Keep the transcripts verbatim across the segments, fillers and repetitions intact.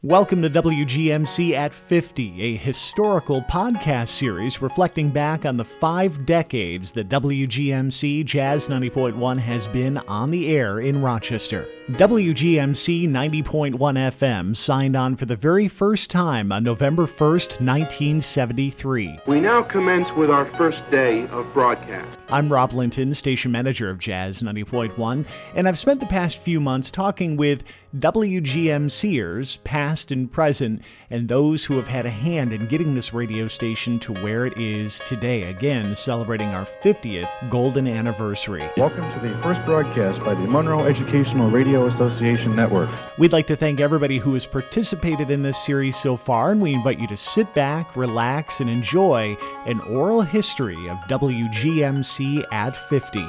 Welcome to W G M C at fifty, a historical podcast series reflecting back on the five decades that W G M C Jazz ninety point one has been on the air in Rochester. W G M C ninety point one F M signed on for the very first time on November first, nineteen seventy-three. We now commence with our first day of broadcast. I'm Rob Linton, station manager of Jazz ninety point one, and I've spent the past few months talking with WGMCers, past and present, and those who have had a hand in getting this radio station to where it is today, again celebrating our fiftieth golden anniversary. Welcome to the first broadcast by the Monroe Educational Radio Association Network. We'd like to thank everybody who has participated in this series so far, and we invite you to sit back, relax, and enjoy an oral history of W G M C at fifty.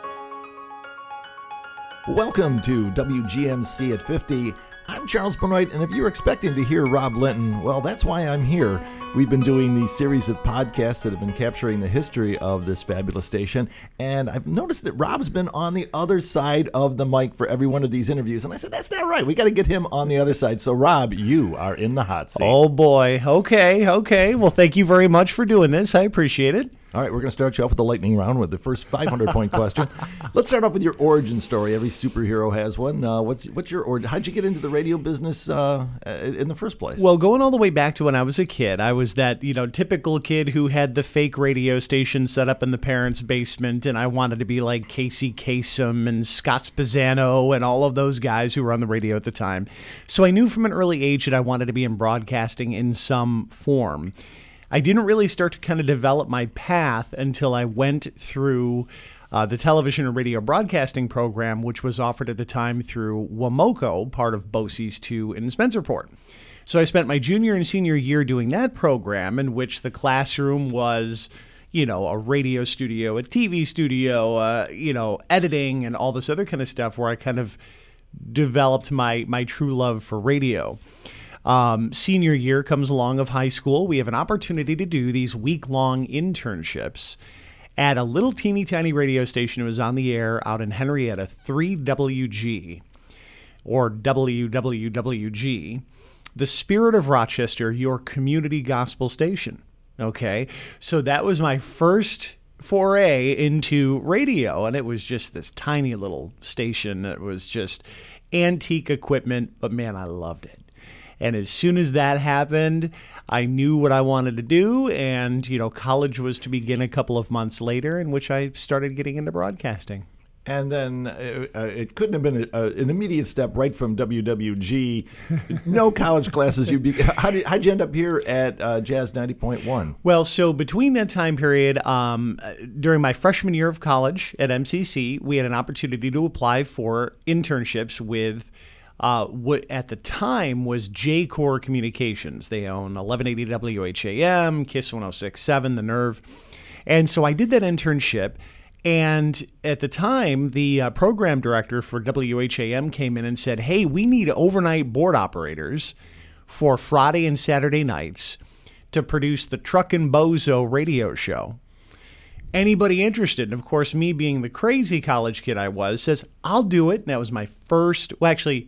Welcome to W G M C at fifty. I'm Charles Benoit, and if you were expecting to hear Rob Linton, well, that's why I'm here. We've been doing these series of podcasts that have been capturing the history of this fabulous station, and I've noticed that Rob's been on the other side of the mic for every one of these interviews, and I said, that's not right. We got to get him on the other side. So, Rob, you are in the hot seat. Oh, boy. Okay, okay. Well, thank you very much for doing this. I appreciate it. All right, we're going to start you off with the lightning round with the first five hundred point question. Let's start off with your origin story. Every superhero has one. Uh, what's what's your origin? How'd you get into the radio business uh, in the first place? Well, going all the way back to when I was a kid, I was that, you know, typical kid who had the fake radio station set up in the parents' basement, and I wanted to be like Casey Kasem and Scott Spezzano and all of those guys who were on the radio at the time. So I knew from an early age that I wanted to be in broadcasting in some form. I didn't really start to kind of develop my path until I went through uh, the television and radio broadcasting program, which was offered at the time through WAMOCO, part of BOCES two in Spencerport. So I spent my junior and senior year doing that program, in which the classroom was, you know, a radio studio, a T V studio, uh, you know, editing and all this other kind of stuff, where I kind of developed my my true love for radio. Um, senior year comes along of high school. We have an opportunity to do these week-long internships at a little teeny tiny radio station that was on the air out in Henrietta, three W G, or W W W G, the Spirit of Rochester, your community gospel station. Okay, so that was my first foray into radio, and it was just this tiny little station that was just antique equipment, but man, I loved it. And as soon as that happened, I knew what I wanted to do. And, you know, college was to begin a couple of months later, in which I started getting into broadcasting. And then uh, uh, it couldn't have been a, a, an immediate step right from W W G. No college classes. You be, how did how'd you end up here at uh, Jazz ninety point one? Well, so between that time period, um, during my freshman year of college at M C C, we had an opportunity to apply for internships with Uh, what at the time was J-Core Communications. They own eleven eighty W H A M, KISS one oh six point seven, The Nerve. And so I did that internship. And at the time, the uh, program director for W H A M came in and said, hey, we need overnight board operators for Friday and Saturday nights to produce the Truckin' Bozo radio show. Anybody interested? And of course, me being the crazy college kid I was, says, I'll do it. And that was my first, well, actually,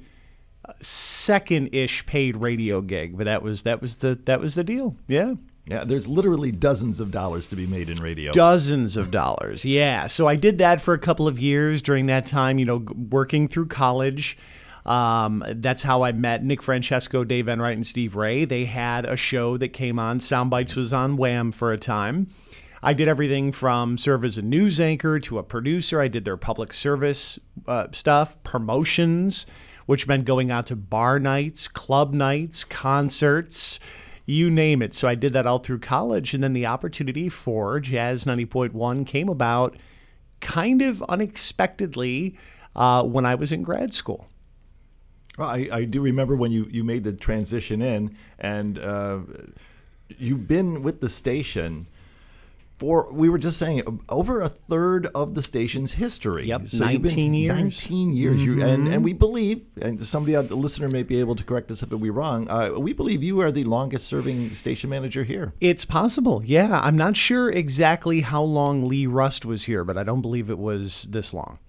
second-ish paid radio gig, but that was that was the that was the deal. Yeah. Yeah, there's literally dozens of dollars to be made in radio. Dozens of dollars, yeah. So I did that for a couple of years during that time, you know, working through college. Um, that's how I met Nick Francesco, Dave Enright, and Steve Ray. They had a show that came on. Soundbites was on Wham for a time. I did everything from serve as a news anchor to a producer. I did their public service uh, stuff, promotions, which meant going out to bar nights, club nights, concerts, you name it. So I did that all through college. And then the opportunity for Jazz ninety point one came about kind of unexpectedly uh, when I was in grad school. Well, I, I do remember when you, you made the transition in, and uh, you've been with the station for, we were just saying, over a third of the station's history. Yep, so nineteen years. nineteen years. Mm-hmm. You, and, and we believe, and somebody, the listener may be able to correct us if we're wrong, uh, we believe you are the longest serving station manager here. It's possible, yeah. I'm not sure exactly how long Lee Rust was here, but I don't believe it was this long.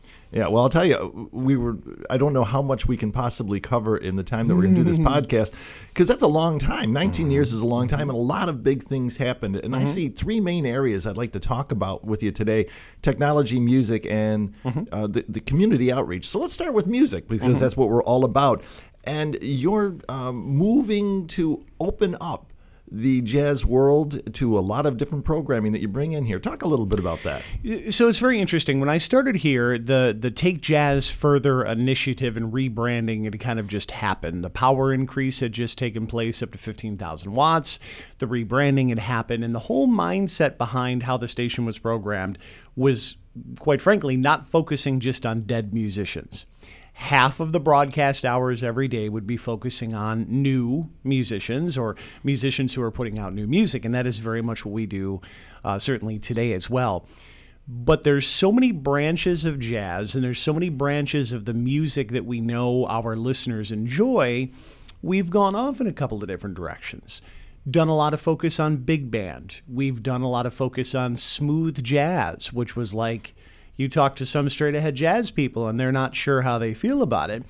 Yeah, well, I'll tell you, we were, I don't know how much we can possibly cover in the time that we're going to do this podcast, because that's a long time. nineteen mm-hmm. years is a long time, and a lot of big things happened. And mm-hmm. I see three main areas I'd like to talk about with you today: technology, music, and mm-hmm. uh, the, the community outreach. So let's start with music, because mm-hmm. that's what we're all about. And you're um, moving to open up the jazz world to a lot of different programming that you bring in here. Talk a little bit about that. So it's very interesting. When I started here, the the Take Jazz Further initiative and rebranding had kind of just happened. The power increase had just taken place up to fifteen thousand watts. The rebranding had happened, and the whole mindset behind how the station was programmed was, quite frankly, not focusing just on dead musicians. Half of the broadcast hours every day would be focusing on new musicians or musicians who are putting out new music, and that is very much what we do, uh, certainly today as well. But there's so many branches of jazz, and there's so many branches of the music that we know our listeners enjoy, we've gone off in a couple of different directions. Done a lot of focus on big band. We've done a lot of focus on smooth jazz, which was like, you talk to some straight-ahead jazz people, and they're not sure how they feel about it.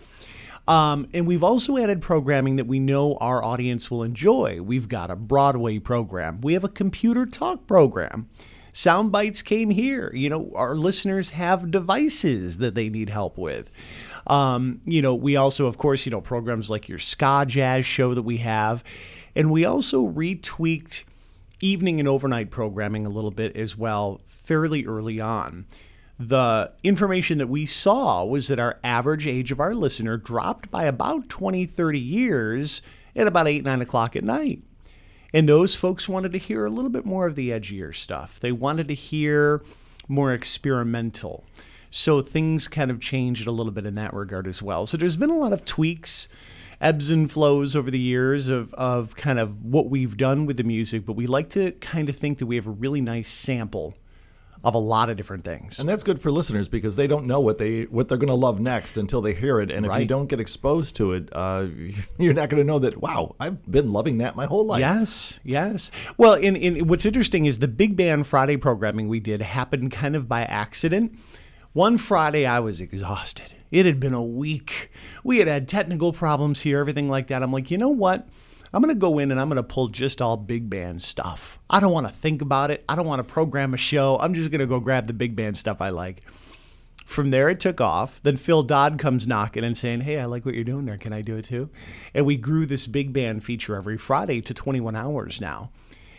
Um, and we've also added programming that we know our audience will enjoy. We've got a Broadway program. We have a computer talk program. Sound Bites came here. You know, our listeners have devices that they need help with. Um, you know, we also, of course, you know, programs like your Ska Jazz show that we have. And we also retweaked evening and overnight programming a little bit as well, fairly early on. The information that we saw was that our average age of our listener dropped by about twenty, thirty years at about eight, nine o'clock at night. And those folks wanted to hear a little bit more of the edgier stuff. They wanted to hear more experimental. So things kind of changed a little bit in that regard as well. So there's been a lot of tweaks, ebbs and flows over the years of, of kind of what we've done with the music, but we like to kind of think that we have a really nice sample of a lot of different things. And that's good for listeners, because they don't know what, they, what they're going to love next until they hear it. And if right. you don't get exposed to it, uh, you're not going to know that, wow, I've been loving that my whole life. Yes, yes. Well, in, in, what's interesting is the Big Band Friday programming we did happened kind of by accident. One Friday, I was exhausted. It had been a week. We had had technical problems here, everything like that. I'm like, you know what? I'm going to go in and I'm going to pull just all big band stuff. I don't want to think about it. I don't want to program a show. I'm just going to go grab the big band stuff I like. From there, it took off. Then Phil Dodd comes knocking and saying, hey, I like what you're doing there. Can I do it too? And we grew this big band feature every Friday to twenty-one hours now.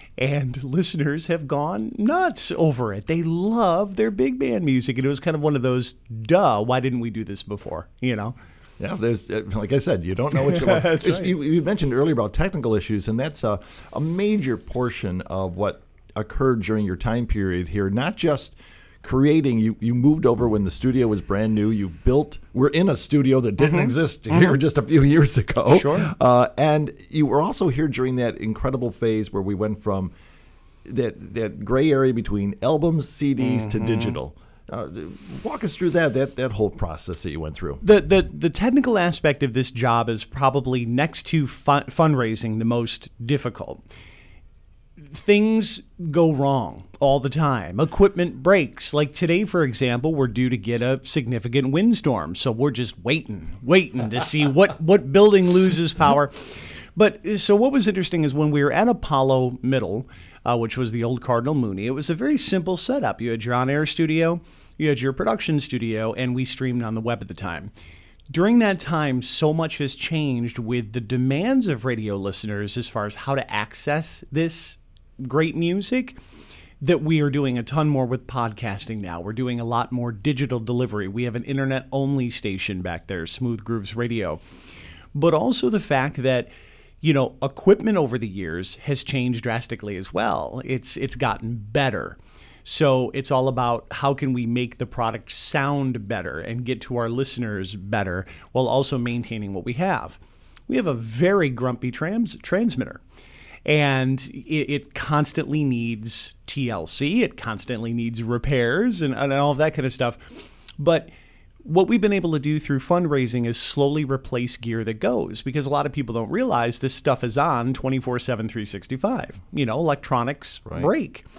And listeners have gone nuts over it. They love their big band music. And it was kind of one of those, duh, why didn't we do this before? You know? Yeah, there's, like I said, you don't know what you want. That's right. you, you mentioned earlier about technical issues, and that's a, a major portion of what occurred during your time period here. Not just creating, you, you moved over when the studio was brand new. You've built, we're in a studio that didn't mm-hmm. exist mm-hmm. here just a few years ago. Sure. Uh, and you were also here during that incredible phase where we went from that, that gray area between albums, C Ds, mm-hmm. to digital. Uh, walk us through that, that that whole process that you went through. The the the technical aspect of this job is probably next to fun, fundraising the most difficult. Things go wrong all the time. Equipment breaks. Like today, for example, we're due to get a significant windstorm, so we're just waiting, waiting to see what, what building loses power. But so what was interesting is when we were at Apollo Middle, uh, which was the old Cardinal Mooney, it was a very simple setup. You had your on-air studio, you had your production studio, and we streamed on the web at the time. During that time, so much has changed with the demands of radio listeners as far as how to access this great music that we are doing a ton more with podcasting now. We're doing a lot more digital delivery. We have an internet-only station back there, Smooth Grooves Radio. But also the fact that, you know, equipment over the years has changed drastically as well. It's it's gotten better. So it's all about how can we make the product sound better and get to our listeners better while also maintaining what we have. We have a very grumpy trans- transmitter. And it, it constantly needs T L C. It constantly needs repairs and, and all of that kind of stuff. But what we've been able to do through fundraising is slowly replace gear that goes, because a lot of people don't realize this stuff is on twenty-four seven, three sixty-five. You know, electronics right. break.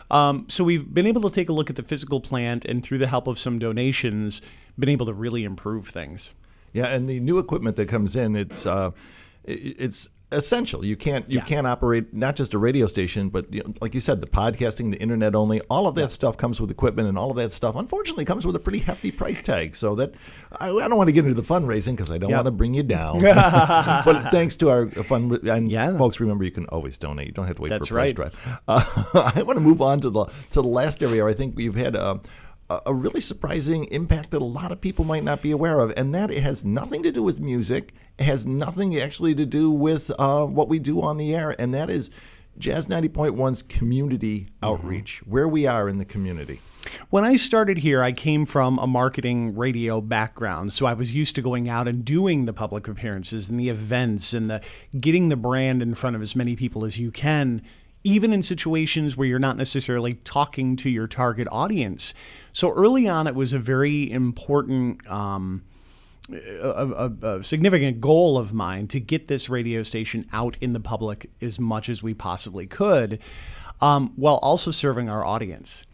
Um, so we've been able to take a look at the physical plant, and through the help of some donations, been able to really improve things. Yeah, and the new equipment that comes in, it's uh, it- it's essential. You can't you Yeah. can't operate not just a radio station, but you know, like you said, the podcasting, the internet only, all of that stuff comes with equipment, and all of that stuff, unfortunately, comes with a pretty hefty price tag. So that I, I don't want to get into the fundraising because I don't Yep. want to bring you down. But thanks to our fund, and Yeah. folks, remember you can always donate. You don't have to wait That's for a price right. drive. Uh, I want to move on to the to the last area where I think we've had a. a a really surprising impact that a lot of people might not be aware of, and that it has nothing to do with music. It has nothing actually to do with uh, what we do on the air, and that is Jazz ninety point one's community outreach, where we are in the community. When I started here, I came from a marketing radio background, so I was used to going out and doing the public appearances and the events and the getting the brand in front of as many people as you can, even in situations where you're not necessarily talking to your target audience. So early on, it was a very important, um, a, a, a significant goal of mine to get this radio station out in the public as much as we possibly could, um, while also serving our audience.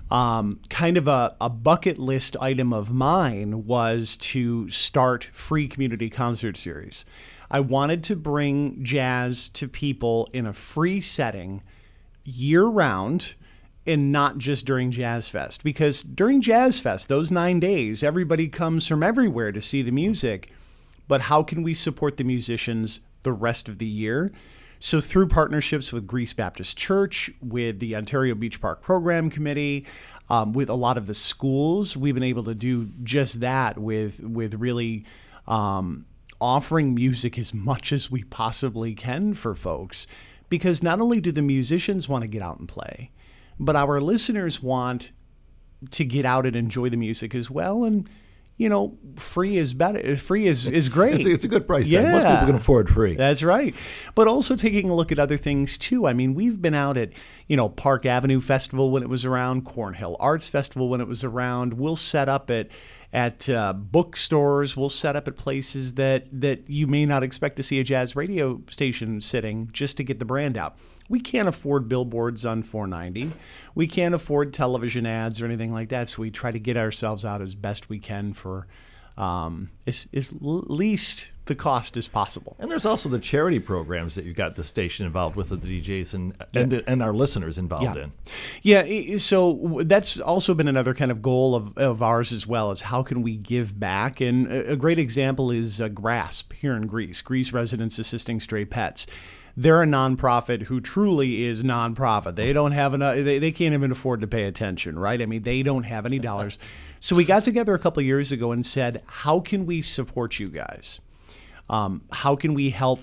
Um, kind of a, a bucket list item of mine was to start free community concert series. I wanted to bring jazz to people in a free setting year-round and not just during Jazz Fest. Because during Jazz Fest, those nine days, everybody comes from everywhere to see the music. But how can we support the musicians the rest of the year? So through partnerships with Greece Baptist Church, with the Ontario Beach Park Program Committee, um, with a lot of the schools, we've been able to do just that with, with really um, offering music as much as we possibly can for folks. Because not only do the musicians want to get out and play, but our listeners want to get out and enjoy the music as well. And, you know, free is better. Free is, is great. It's a, it's a good price tag. Yeah. Most people can afford free. That's right. But also taking a look at other things, too. I mean, we've been out at, you know, Park Avenue Festival when it was around, Cornhill Arts Festival when it was around. We'll set up at at uh, bookstores. We'll set up at places that, that you may not expect to see a jazz radio station sitting just to get the brand out. We can't afford billboards on four ninety. We can't afford television ads or anything like that, so we try to get ourselves out as best we can for um, as, as least the cost as possible. And there's also the charity programs that you've got the station involved with, the D Js and and, the, and our listeners involved Yeah. in. Yeah, i- so that's also been another kind of goal of, of ours as well, is how can we give back? And a a great example is uh, GRASP here in Greece, Greece Residents Assisting Stray Pets. They're a nonprofit who truly is nonprofit. They don't have enough, they, they can't even afford to pay attention, right? I mean, they don't have any dollars. So we got together a couple of years ago and said, how can we support you guys? Um, how can we help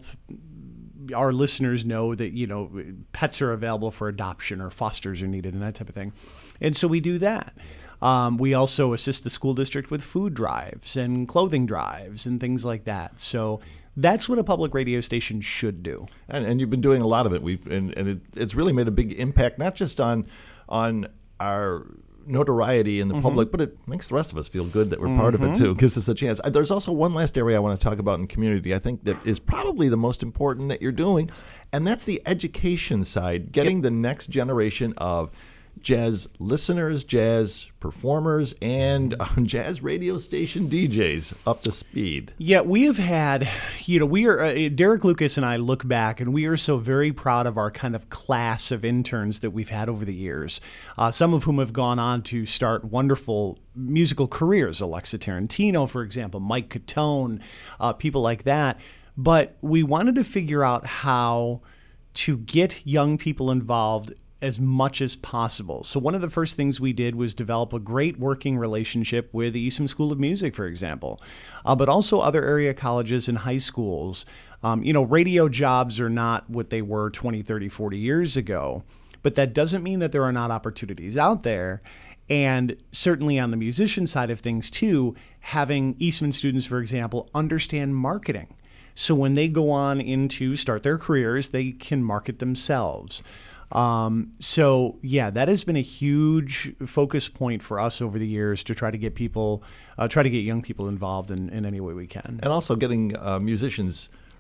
our listeners know that, you know, pets are available for adoption or fosters are needed and that type of thing? And so we do that. Um, we also assist the school district with food drives and clothing drives and things like that. So that's what a public radio station should do. And, and you've been doing a lot of it. We've and, and it, it's really made a big impact, not just on on our notoriety in the Mm-hmm. public, but it makes the rest of us feel good that we're part of it too. Gives us a chance. Uh, There's also one last area I want to talk about in community. I think that is probably the most important that you're doing, and that's the education side, getting the next generation of jazz listeners, jazz performers, and uh, jazz radio station D Js up to speed. Yeah, we have had, you know, we are, uh, Derek Lucas and I look back and we are so very proud of our kind of class of interns that we've had over the years, uh, some of whom have gone on to start wonderful musical careers, Alexa Tarantino, for example, Mike Catone, uh, people like that. But we wanted to figure out how to get young people involved as much as possible. So one of the first things we did was develop a great working relationship with the Eastham School of Music, for example, uh, but also other area colleges and high schools. Um, you know, radio jobs are not what they were twenty, thirty, forty years ago, but that doesn't mean that there are not opportunities out there. And certainly on the musician side of things too, having Eastman students, for example, understand marketing. So when they go on into start their careers, they can market themselves. Um, so yeah, that has been a huge focus point for us over the years to try to get people, uh, try to get young people involved in, in any way we can. And also getting uh, musicians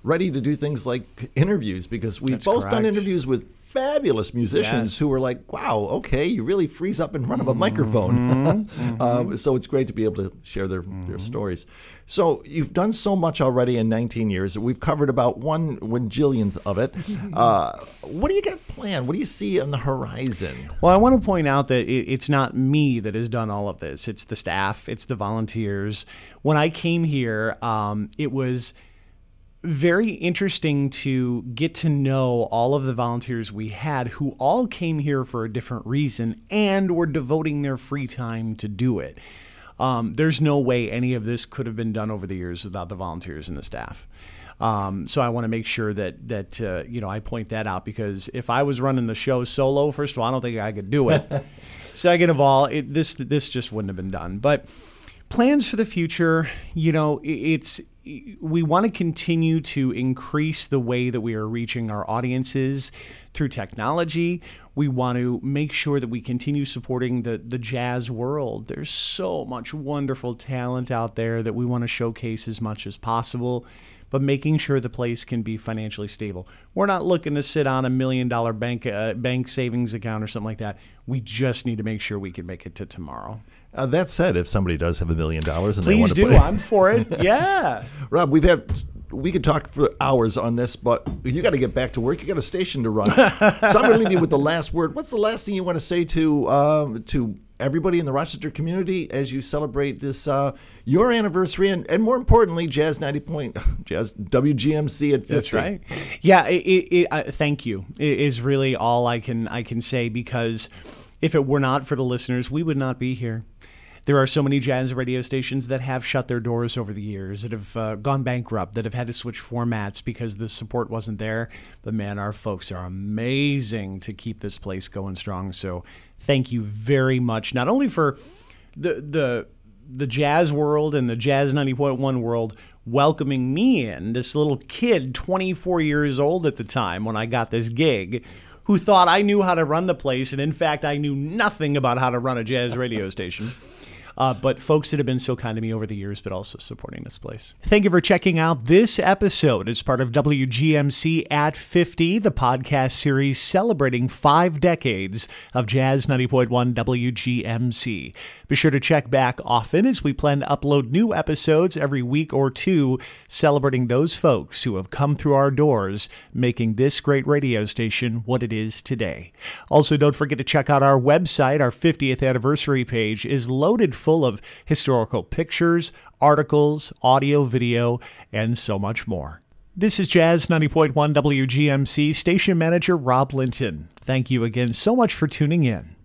ready to do things like interviews, because we've That's both correct. done interviews with fabulous musicians Yes. who were like, wow, okay, you really freeze up in front of a Mm-hmm. microphone. Mm-hmm. um, so it's great to be able to share their, Mm-hmm. their stories. So you've done so much already in nineteen years. We've covered about one one jillionth of it. Uh, what do you got planned? What do you see on the horizon? Well, I want to point out that it, it's not me that has done all of this. It's the staff. It's the volunteers. When I came here, um, it was very interesting to get to know all of the volunteers we had, who all came here for a different reason and were devoting their free time to do it. Um, there's no way any of this could have been done over the years without the volunteers and the staff. Um, so I want to make sure that that uh, you know I point that out, because if I was running the show solo, first of all, I don't think I could do it. Second of all, it, this this just wouldn't have been done. But plans for the future, you know, it, it's we want to continue to increase the way that we are reaching our audiences through technology. We want to make sure that we continue supporting the, the jazz world. There's so much wonderful talent out there that we want to showcase as much as possible, but making sure the place can be financially stable. We're not looking to sit on a million dollar bank uh, bank savings account or something like that. We just need to make sure we can make it to tomorrow. Uh, that said, if somebody does have a million dollars and they want Please to do. put it, I'm for it. Yeah. Rob, we've had we could talk for hours on this, but you got to get back to work. You got a station to run. So I'm going to leave you with the last word. What's the last thing you want to say to um, to everybody in the Rochester community as you celebrate this uh, your anniversary and, and more importantly, Jazz ninety point Jazz W G M C at fifty? That's right. Yeah. It, it, it, uh, thank you. It is really all I can I can say, because if it were not for the listeners, we would not be here. There are so many jazz radio stations that have shut their doors over the years, that have uh, gone bankrupt, that have had to switch formats because the support wasn't there. But man, our folks are amazing to keep this place going strong. So thank you very much, not only for the the the jazz world and the Jazz ninety point one world welcoming me in, this little kid, twenty-four years old at the time when I got this gig, who thought I knew how to run the place, and in fact, I knew nothing about how to run a jazz radio station. Uh, but folks that have been so kind to me over the years, but also supporting this place. Thank you for checking out this episode as part of W G M C at fifty, the podcast series celebrating five decades of Jazz ninety point one W G M C. Be sure to check back often, as we plan to upload new episodes every week or two, celebrating those folks who have come through our doors, making this great radio station what it is today. Also, don't forget to check out our website. Our fiftieth anniversary page is loaded full of historical pictures, articles, audio, video, and so much more. This is Jazz ninety point one W G M C station manager Rob Linton. Thank you again so much for tuning in.